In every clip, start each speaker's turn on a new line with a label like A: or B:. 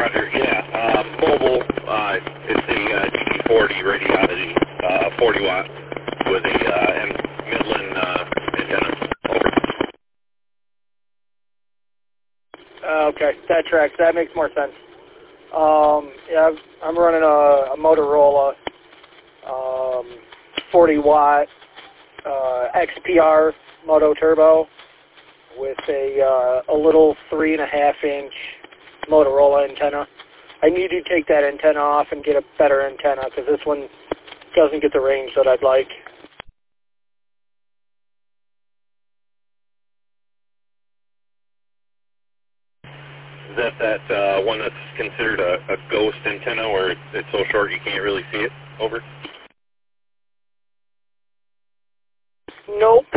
A: Roger, yeah. Mobile, it's a GT40 Radiosity, 40 watt with a Midland antenna.
B: Okay, that tracks. That makes more sense. Yeah, I'm running a Motorola 40 watt XPR Moto Turbo with a little 3.5-inch Motorola antenna. I need to take that antenna off and get a better antenna because this one doesn't get the range that I'd like.
A: Is that one that's considered a ghost antenna where it's so short you can't really see it over?
B: Nope.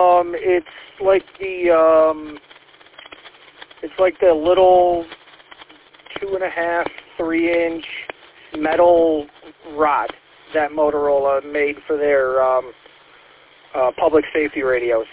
B: It's like the little 2.5, 3-inch metal rod that Motorola made for their public safety radios.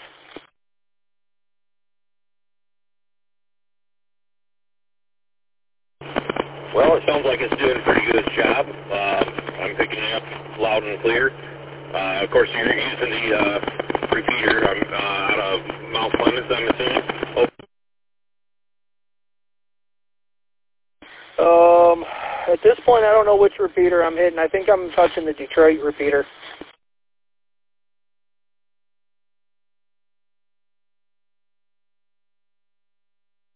A: Well, it sounds like it's doing a pretty good job. I'm picking it up loud and clear. Of course, you're using the repeater out of Mount Clemens, I'm assuming.
B: At this point, I don't know which repeater I'm hitting. I think I'm touching the Detroit repeater.